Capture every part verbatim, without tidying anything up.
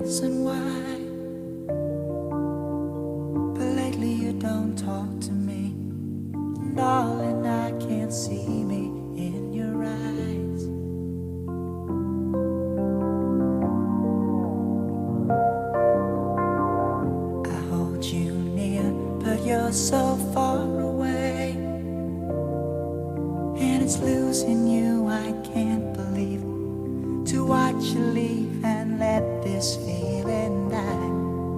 reason why, but lately you don't talk to me. Darling, I can't see me in your eyes. I hold you near, but you're so far away, and it's losing you I can't believe. To watch you leave and let this feeling die.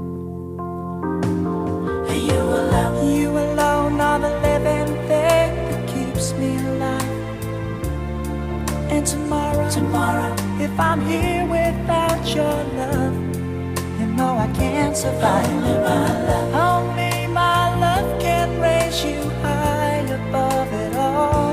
And you alone, you alone are the living thing that keeps me alive. And tomorrow, tomorrow, if I'm here without your love, you know I can't survive. Only my love, only my love can raise you high above it all.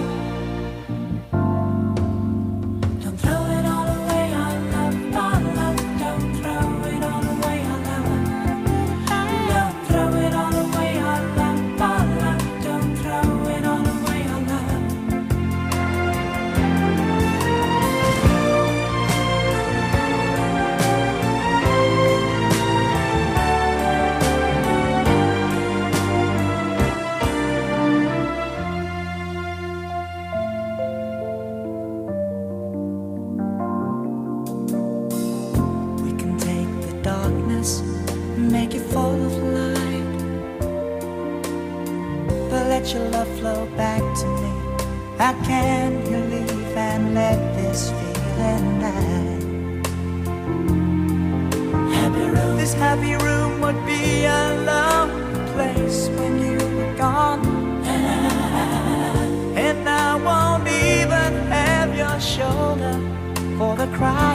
Make it full of light, but let your love flow back to me. How can you leave and let this feeling die? Happy room. This happy room would be a lonely place when you were gone, and I won't even have your shoulder for the cry.